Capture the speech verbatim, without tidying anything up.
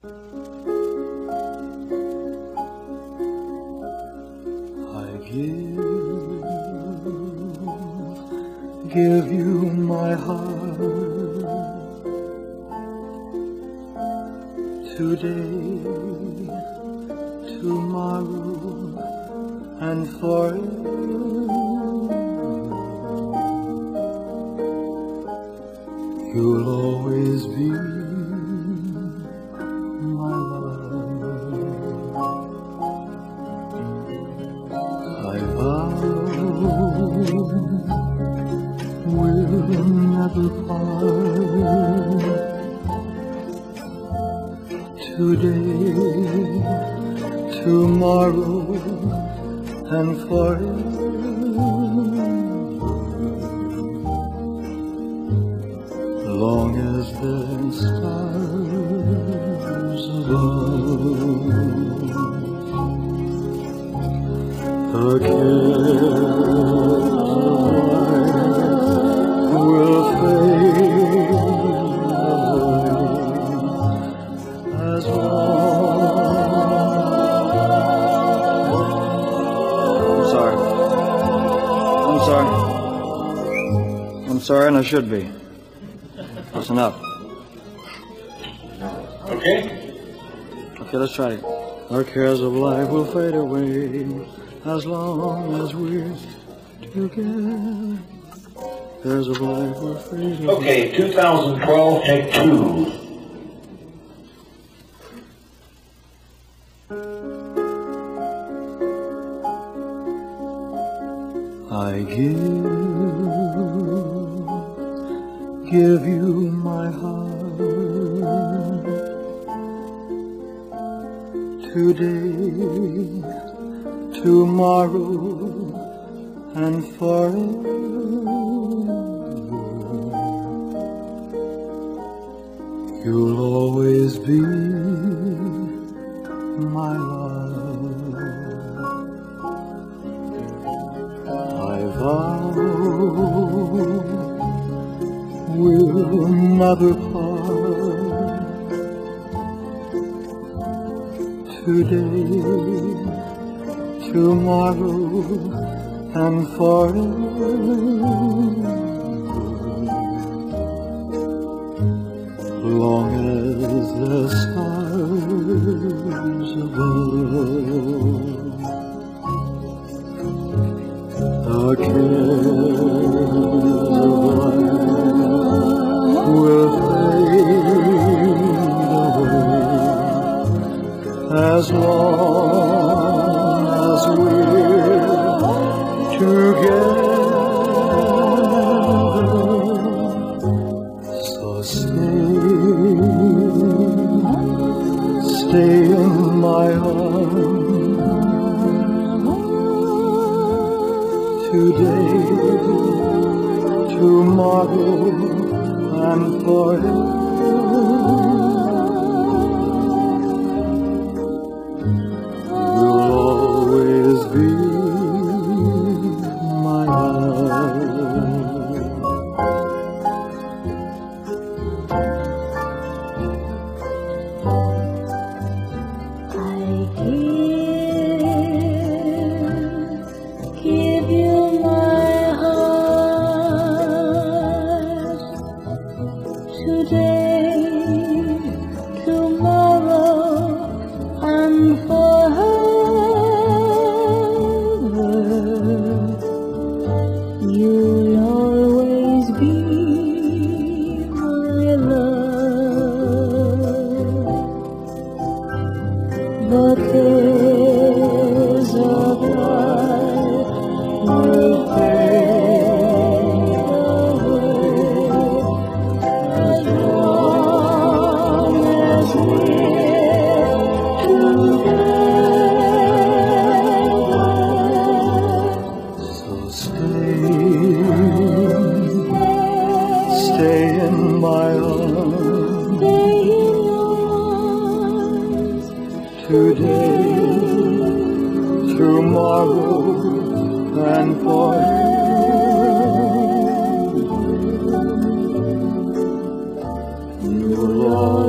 I give, give you my heart today, tomorrow, and forever. You'll always be my love. I vow we'll never part. Today, tomorrow, and forever. Long as there's stars above, the cares of life will fade away as long. I'm sorry. I'm sorry. I'm sorry, and I should be. That's enough. Okay? Okay, let's try it. Our cares of life will fade away as long as we're together. Cares of life will fade away. Okay, two thousand twelve, take two. I give, give you my heart today, tomorrow, and forever. You'll always be my love. I vow we'll never part. Today, tomorrow, and forever. Long as the stars above, the cares of life will fade away as long as we're together. So stay, stay in my arms today, tomorrow, and forever. You'll always be my love. I give, give you my heart today, tomorrow, and forever. You'll always be my love. The cares of life will fade away as long as we're together. So stay, stay in my arms today, tomorrow, and forever. You'll